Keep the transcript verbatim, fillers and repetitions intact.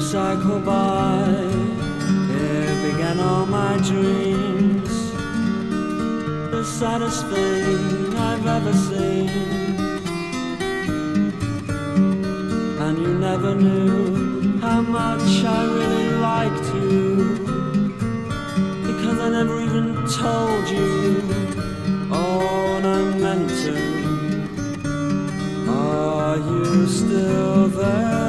cycle by. Here began all my dreams, the saddest thing I've ever seen. And you never knew how much I really liked you, because I never even told you all I meant to. Are you still there?